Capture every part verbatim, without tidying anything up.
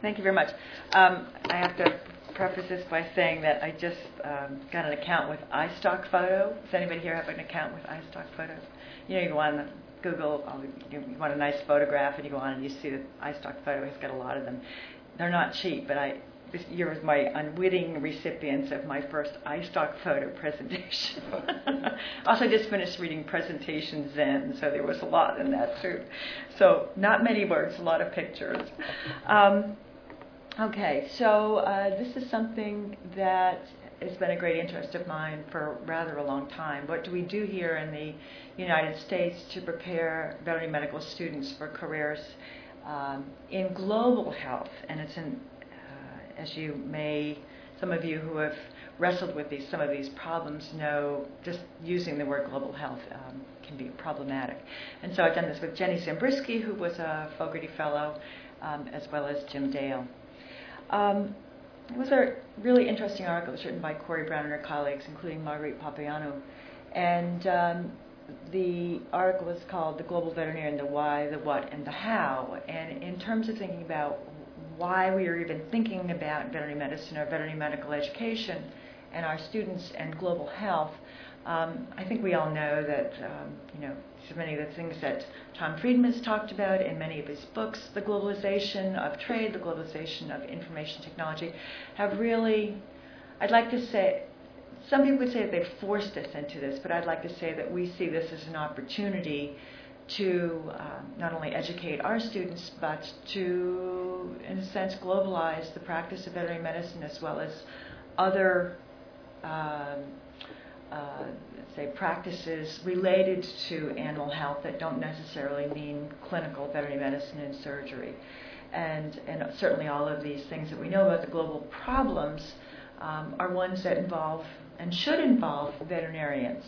Thank you very much. Um, I have to preface this by saying that I just um, got an account with iStock Photo. Does anybody here have an account with iStock Photo? You know, you go on Google, you want a nice photograph, and you go on and you see that iStock Photo has got a lot of them. They're not cheap, but I this year was my unwitting recipients of my first iStock Photo presentation. Also, just finished reading Presentation Zen, so there was a lot in that too. So not many words, a lot of pictures. Um, okay, so uh, this is something that has been a great interest of mine for rather a long time. What do we do here in the United States to prepare veterinary medical students for careers um, in global health? And it's in as you may, some of you who have wrestled with these, some of these problems know just using the word global health um, can be problematic. And so I've done this with Jenny Zabriskie, who was a Fogarty Fellow, um, as well as Jim Dale. Um, it was a really interesting article. It was written by Corey Brown and her colleagues, including Marguerite Papaioanou. And um, the article is called The Global Veterinarian, the Why, the What, and the How. And in terms of thinking about why we are even thinking about veterinary medicine or veterinary medical education and our students and global health, um, I think we all know that, um, you know, so many of the things that Tom Friedman has talked about in many of his books, the globalization of trade, the globalization of information technology, have really, I'd like to say, some people would say that they've forced us into this, but I'd like to say that we see this as an opportunity to um, not only educate our students, but to, in a sense, globalize the practice of veterinary medicine as well as other, um, uh, let's say, practices related to animal health that don't necessarily mean clinical veterinary medicine and surgery. And, and certainly all of these things that we know about the global problems um, are ones that involve and should involve veterinarians.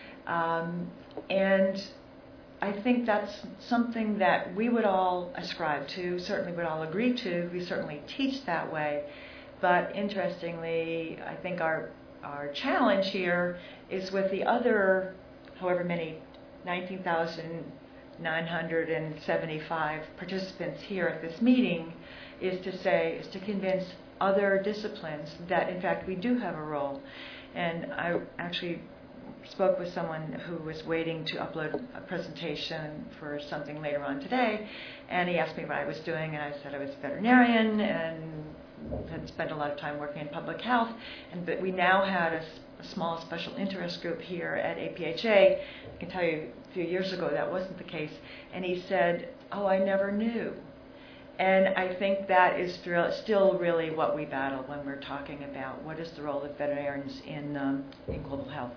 Um, and I think that's something that we would all ascribe to, certainly would all agree to. We certainly teach that way. But interestingly, I think our our challenge here is with the other, however many, nineteen thousand nine hundred seventy-five participants here at this meeting, is to say, is to convince other disciplines that, in fact, we do have a role. And I actually spoke with someone who was waiting to upload a presentation for something later on today, and he asked me what I was doing, and I said I was a veterinarian and had spent a lot of time working in public health, and that we now had a, a small special interest group here at A P H A. I can tell you a few years ago that wasn't the case, and he said, oh, I never knew. And I think that is still really what we battle when we're talking about what is the role of veterinarians in, um, in global health.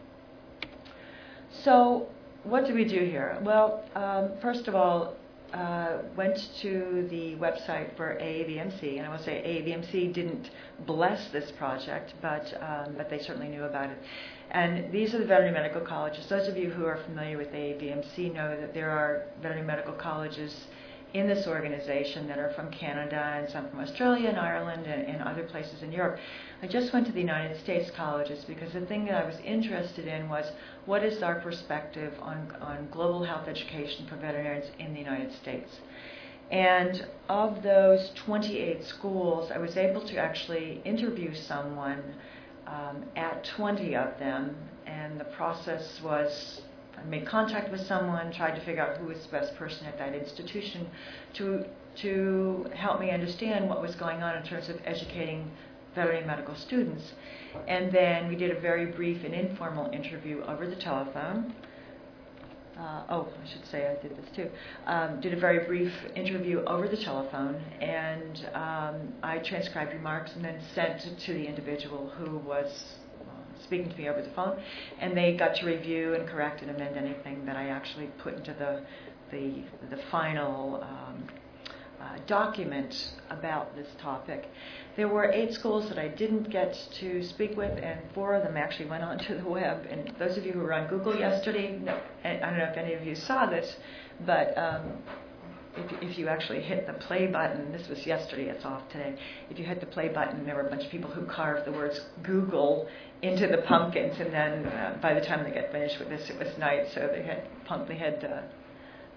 So what do we do here? Well, um, first of all, uh, went to the website for A A V M C, and I will say A A V M C didn't bless this project, but um, but they certainly knew about it. And these are the veterinary medical colleges. Those of you who are familiar with A A V M C know that there are veterinary medical colleges in this organization that are from Canada and some from Australia and Ireland and, and other places in Europe. I just went to the United States colleges because the thing that I was interested in was what is our perspective on, on global health education for veterinarians in the United States. And of those twenty-eight schools, I was able to actually interview someone um, at twenty of them, and the process was I made contact with someone, tried to figure out who was the best person at that institution to to help me understand what was going on in terms of educating veterinary medical students. And then we did a very brief and informal interview over the telephone. Uh, oh, I should say I did this too. Um, did a very brief interview over the telephone, and um, I transcribed remarks and then sent it to the individual who was speaking to me over the phone, and they got to review and correct and amend anything that I actually put into the the, the final um, uh, document about this topic. There were eight schools that I didn't get to speak with, and four of them actually went onto the web. And those of you who were on Google yesterday, no, I don't know if any of you saw this, but um, If, if you actually hit the play button, this was yesterday, it's off today, if you hit the play button, there were a bunch of people who carved the words Google into the pumpkins, and then uh, by the time they got finished with this, it was night, so they had pump, they had uh,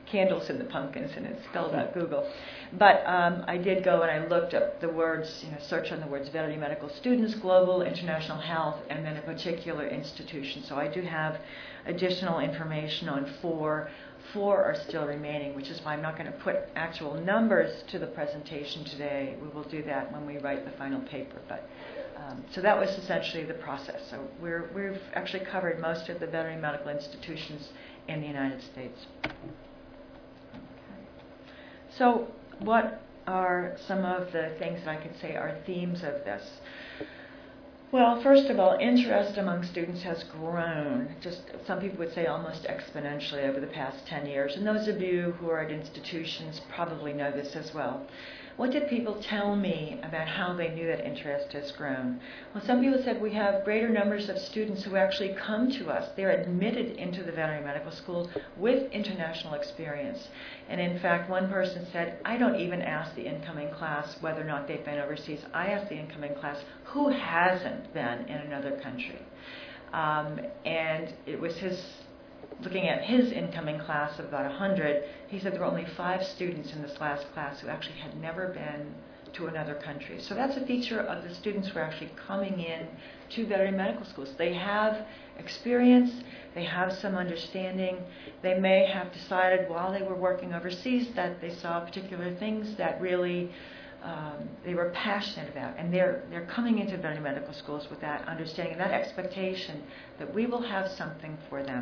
candles in the pumpkins, and it spelled out Google. But um, I did go and I looked up the words, you know, search on the words veterinary medical students, global, international health, and then a particular institution. So I do have additional information on four. Four are still remaining, which is why I'm not going to put actual numbers to the presentation today. We will do that when we write the final paper. But um, so that was essentially the process. So we're, we've actually covered most of the veterinary medical institutions in the United States. Okay. So what are some of the things that I could say are themes of this? Well, first of all, interest among students has grown, just some people would say almost exponentially over the past ten years. And those of you who are at institutions probably know this as well. What did people tell me about how they knew that interest has grown? Well, some people said we have greater numbers of students who actually come to us. They're admitted into the veterinary medical school with international experience. And in fact, one person said, I don't even ask the incoming class whether or not they've been overseas. I ask the incoming class, who hasn't been in another country? Um, and it was his, looking at his incoming class of about one hundred, he said there were only five students in this last class who actually had never been to another country. So that's a feature of the students who are actually coming in to veterinary medical schools. They have experience, they have some understanding, they may have decided while they were working overseas that they saw particular things that really um, they were passionate about, and they're they're coming into veterinary medical schools with that understanding, that expectation that we will have something for them.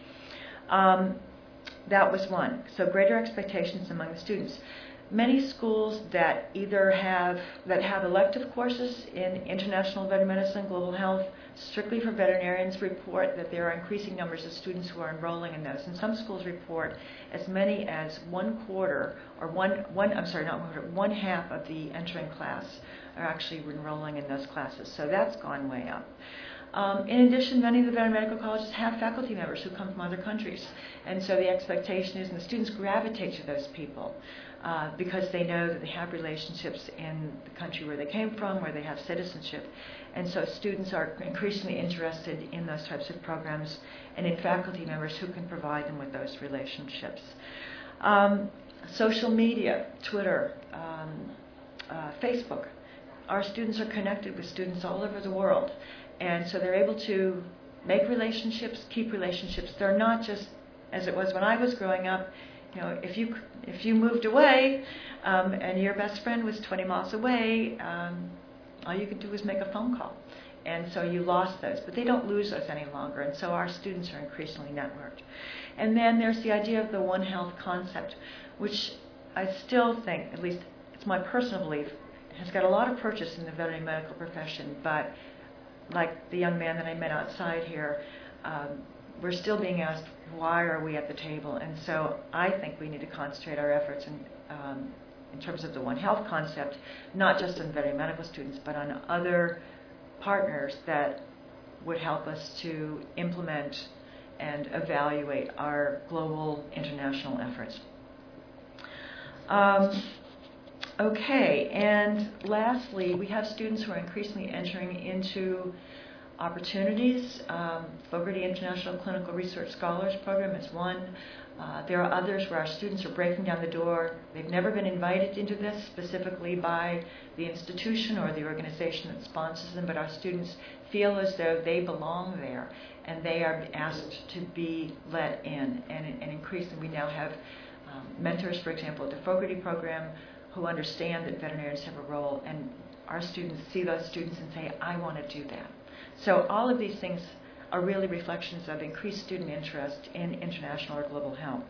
Um, that was one. So greater expectations among the students. Many schools that either have that have elective courses in international veterinary medicine, global health, strictly for veterinarians, report that there are increasing numbers of students who are enrolling in those. And some schools report as many as one quarter, or one one I'm sorry, not one quarter, one half of the entering class are actually enrolling in those classes. So that's gone way up. Um, in addition, many of the veterinary medical colleges have faculty members who come from other countries. And so the expectation is, and the students gravitate to those people uh, because they know that they have relationships in the country where they came from, where they have citizenship. And so students are increasingly interested in those types of programs and in faculty members who can provide them with those relationships. Um, social media, Twitter, um, uh, Facebook. Our students are connected with students all over the world. And so they're able to make relationships, keep relationships. They're not just, as it was when I was growing up, you know, if you if you moved away um, and your best friend was twenty miles away, um, all you could do was make a phone call. And so you lost those, but they don't lose those any longer. And so our students are increasingly networked. And then there's the idea of the One Health concept, which I still think, at least it's my personal belief, has got a lot of purchase in the veterinary medical profession, but like the young man that I met outside here, um, we're still being asked, why are we at the table? And so I think we need to concentrate our efforts in, um, in terms of the One Health concept, not just on veterinary medical students, but on other partners that would help us to implement and evaluate our global international efforts. Um, Okay, and lastly, we have students who are increasingly entering into opportunities. Um, Fogarty International Clinical Research Scholars Program is one. Uh, there are others where our students are breaking down the door. They've never been invited into this specifically by the institution or the organization that sponsors them, but our students feel as though they belong there, and they are asked to be let in. And, and increasingly, we now have um, mentors, for example, at the Fogarty program, who understand that veterinarians have a role, and our students see those students and say, I want to do that. So all of these things are really reflections of increased student interest in international or global health.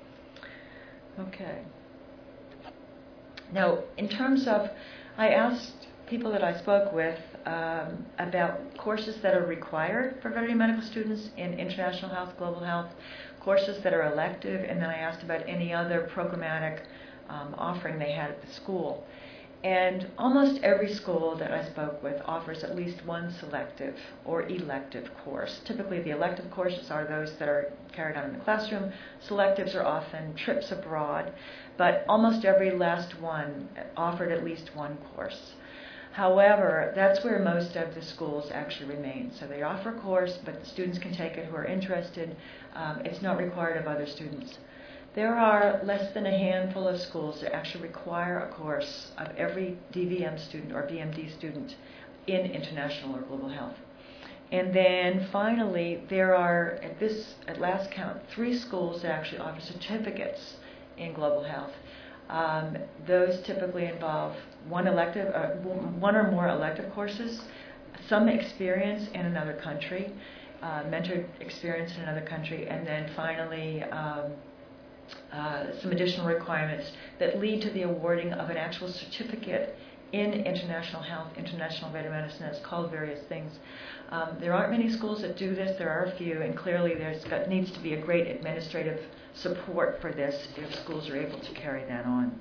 Okay. Now, in terms of, I asked people that I spoke with um, about courses that are required for veterinary medical students in international health, global health, courses that are elective, and then I asked about any other programmatic Um, offering they had at the school. And almost every school that I spoke with offers at least one selective or elective course. Typically the elective courses are those that are carried out in the classroom. Selectives are often trips abroad, but almost every last one offered at least one course. However, that's where most of the schools actually remain. So they offer a course, but the students can take it who are interested. Um, it's not required of other students. There are less than a handful of schools that actually require a course of every D V M student or B M D student in international or global health. And then finally, there are, at this, at last count, three schools that actually offer certificates in global health. Um, those typically involve one elective, uh, one or more elective courses, some experience in another country, uh, mentored experience in another country, and then finally um, uh, some additional requirements that lead to the awarding of an actual certificate in international health, international veterinary medicine. It's called various things. Um, there aren't many schools that do this. There are a few, and clearly there's got, needs to be a great administrative support for this if schools are able to carry that on.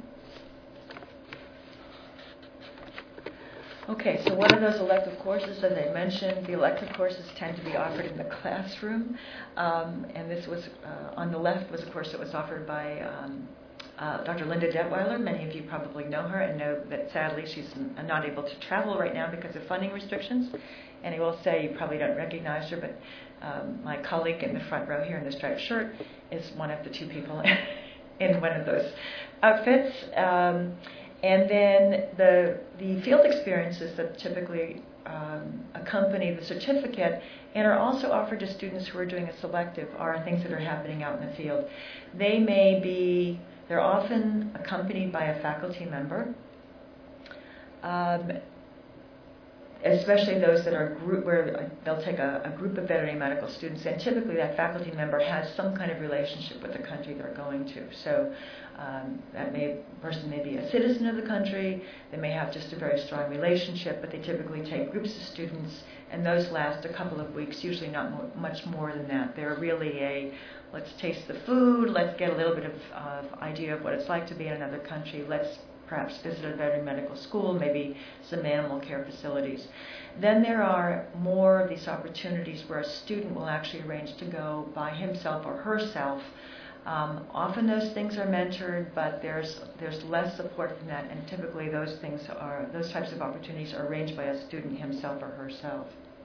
Okay, so what are those elective courses? As I mentioned, the elective courses tend to be offered in the classroom, um, and this was, uh, on the left was a course that was offered by um, Uh, Doctor Linda Detweiler. Many of you probably know her and know that sadly she's n- not able to travel right now because of funding restrictions. And I will say you probably don't recognize her, but um, my colleague in the front row here in the striped shirt is one of the two people in one of those outfits. Um, and then the the field experiences that typically um, accompany the certificate and are also offered to students who are doing a selective are things that are happening out in the field. They may be They're often accompanied by a faculty member, um, especially those that are group where they'll take a, a group of veterinary medical students, and typically that faculty member has some kind of relationship with the country they're going to. So um, that may person may be a citizen of the country. They may have just a very strong relationship, but they typically take groups of students, and those last a couple of weeks, usually not mo- much more than that. They're really a let's taste the food, let's get a little bit of uh, idea of what it's like to be in another country, let's perhaps visit a veterinary medical school, maybe some animal care facilities. Then there are more of these opportunities where a student will actually arrange to go by himself or herself. Um, often those things are mentored, but there's there's less support than that, and typically those things are those types of opportunities are arranged by a student himself or herself.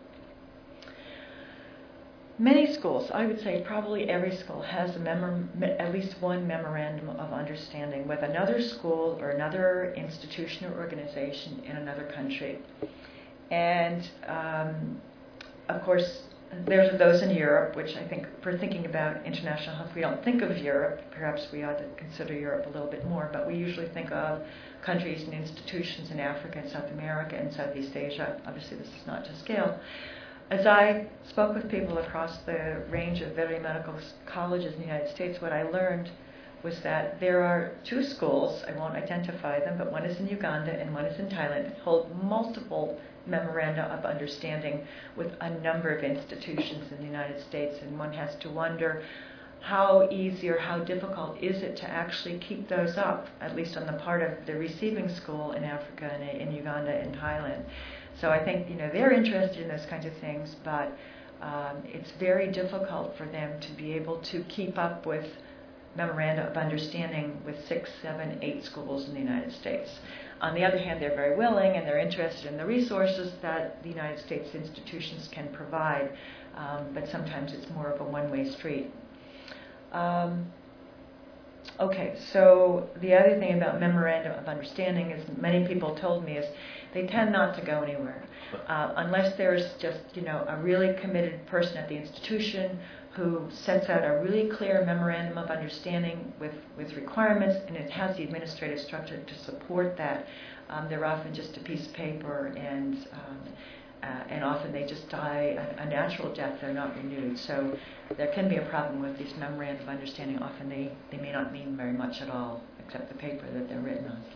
Many schools, I would say probably every school, has a memor- at least one memorandum of understanding with another school or another institution or organization in another country. And um, of course, there's those in Europe, which I think for thinking about international health, we don't think of Europe. Perhaps we ought to consider Europe a little bit more, but we usually think of countries and institutions in Africa and South America and Southeast Asia. Obviously, this is not to scale. As I spoke with people across the range of veterinary medical colleges in the United States, what I learned was that there are two schools, I won't identify them, but one is in Uganda and one is in Thailand, that hold multiple memoranda of understanding with a number of institutions in the United States, and one has to wonder how easy or how difficult is it to actually keep those up, at least on the part of the receiving school in Africa and in Uganda and Thailand. So I think, you know, they're interested in those kinds of things, but um, it's very difficult for them to be able to keep up with memoranda of understanding with six, seven, eight schools in the United States. On the other hand, they're very willing and they're interested in the resources that the United States institutions can provide, um, but sometimes it's more of a one-way street. Um, Okay, so the other thing about memorandum of understanding is many people told me is they tend not to go anywhere uh, unless there's just, you know, a really committed person at the institution who sets out a really clear memorandum of understanding with, with requirements, and it has the administrative structure to support that. Um, they're often just a piece of paper, and um, Uh, and often they just die a, a natural death. They're not renewed. So there can be a problem with these memorandums of understanding. Often they, they may not mean very much at all, except the paper that they're written on.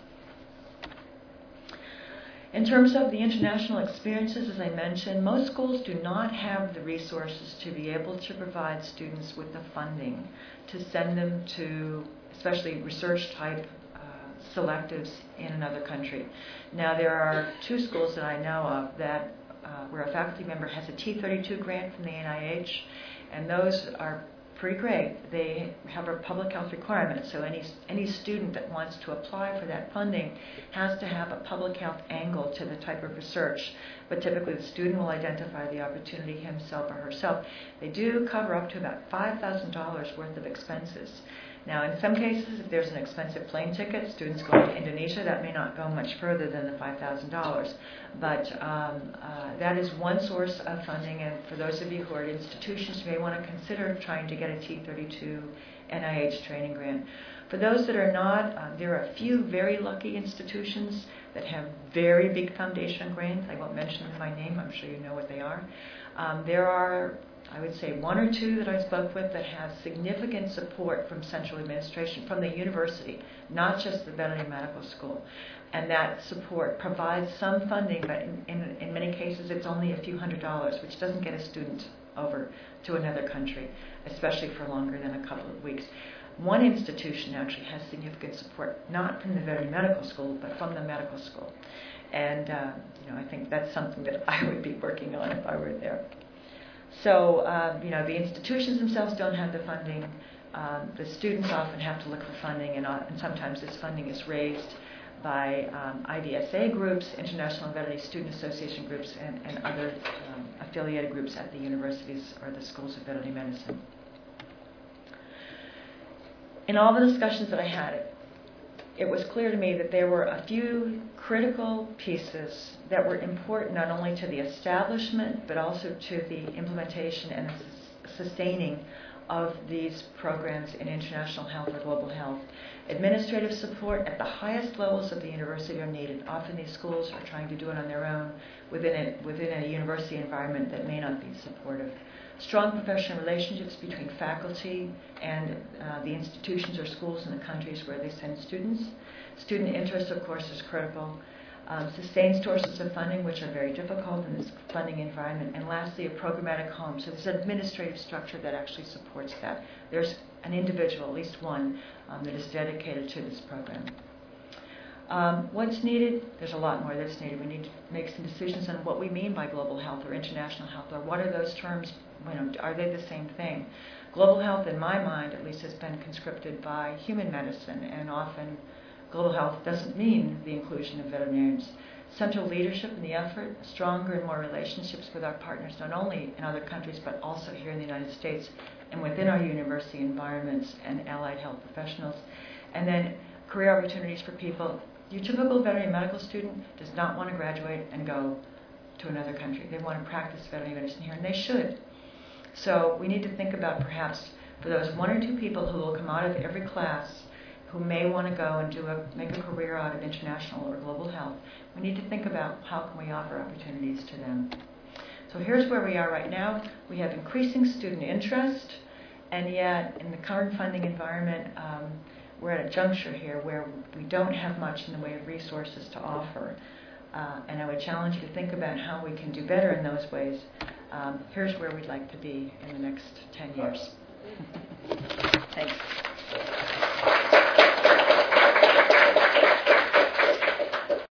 In terms of the international experiences, as I mentioned, most schools do not have the resources to be able to provide students with the funding to send them to, especially research-type uh, selectives in another country. Now, there are two schools that I know of that Uh, where a faculty member has a T thirty-two grant from the N I H, and those are pretty great. They have a public health requirement, so any any student that wants to apply for that funding has to have a public health angle to the type of research, but typically the student will identify the opportunity himself or herself. They do cover up to about five thousand dollars worth of expenses. Now, in some cases, if there's an expensive plane ticket, students going to Indonesia, that may not go much further than the five thousand dollars. But um, uh, that is one source of funding, and for those of you who are at institutions, you may want to consider trying to get a T thirty-two N I H training grant. For those that are not, uh, there are a few very lucky institutions that have very big foundation grants. I won't mention them by name, I'm sure you know what they are. Um, there are, I would say, one or two that I spoke with that have significant support from central administration, from the university, not just the veterinary medical school. And that support provides some funding, but in, in, in many cases it's only a few hundred dollars, which doesn't get a student over to another country, especially for longer than a couple of weeks. One institution actually has significant support, not from the veterinary medical school, but from the medical school. And uh, you know, I think that's something that I would be working on if I were there. So, um, you know, the institutions themselves don't have the funding. Um, the students often have to look for funding, and, uh, and sometimes this funding is raised by um, I V S A groups, International Veterinary Student Association groups, and, and other um, affiliated groups at the universities or the schools of veterinary medicine. In all the discussions that I had, it was clear to me that there were a few critical pieces that were important not only to the establishment but also to the implementation and the sustaining of these programs in international health or global health. Administrative support at the highest levels of the university are needed. Often these schools are trying to do it on their own within a, within a university environment that may not be supportive. Strong professional relationships between faculty and uh, the institutions or schools in the countries where they send students. Student interest, of course, is critical. Um, sustained sources of funding, which are very difficult in this funding environment. And lastly, a programmatic home. So there's an administrative structure that actually supports that. There's an individual, at least one, um, that is dedicated to this program. Um, what's needed? There's a lot more that's needed. We need to make some decisions on what we mean by global health or international health, or what are those terms, you know, are they the same thing? Global health, in my mind at least, has been conscripted by human medicine, and often global health doesn't mean the inclusion of veterinarians. Central leadership in the effort, stronger and more relationships with our partners, not only in other countries, but also here in the United States and within our university environments and allied health professionals. And then career opportunities for people. Your typical veterinary medical student does not want to graduate and go to another country. They want to practice veterinary medicine here, and they should. So we need to think about perhaps for those one or two people who will come out of every class who may want to go and do a, make a career out of international or global health, we need to think about how can we offer opportunities to them. So here's where we are right now. We have increasing student interest, and yet in the current funding environment, um, we're at a juncture here where we don't have much in the way of resources to offer. Uh, and I would challenge you to think about how we can do better in those ways. Um, here's where we'd like to be in the next ten years. Thanks.